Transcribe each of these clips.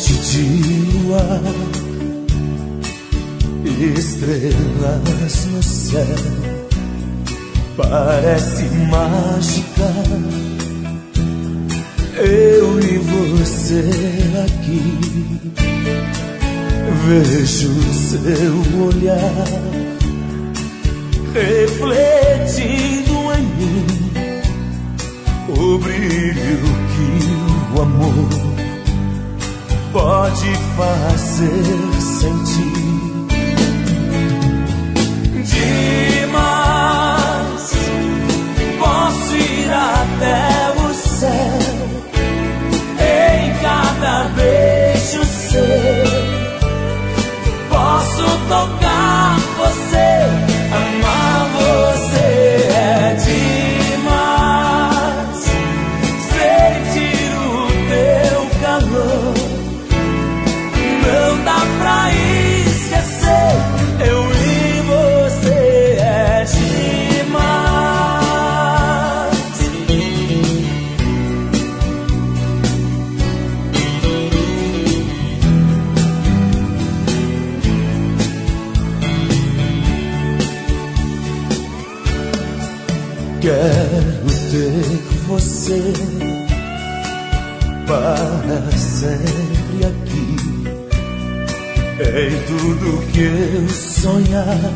noite de luar, estrelas no céu, parece mágica. Eu e você aqui, vejo seu olhar refletindo em mim o brilho que o amor pode fazer sentir. Demais, posso ir até o céu em cada beijo seu. Posso tocar você, amar você. É demais sentir o teu calor. Não dá pra esquecer eu e você. É demais. Quero ter você para sempre aqui, em tudo que eu sonhar,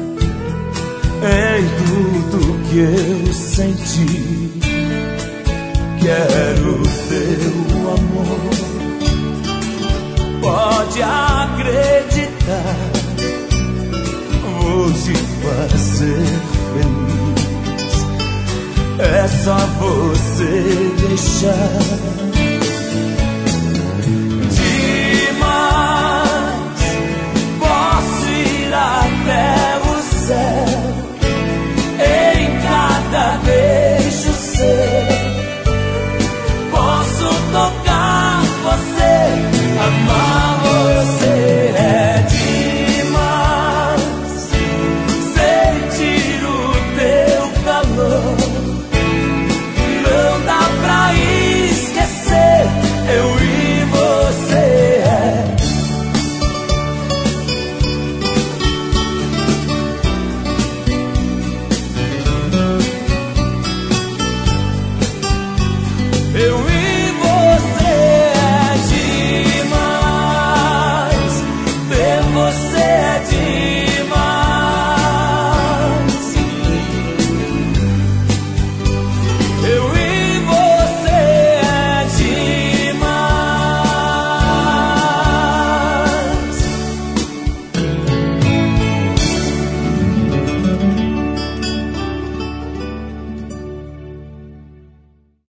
em tudo que eu sentir. Quero teu amor, pode acreditar, vou te fazer feliz. É só você deixar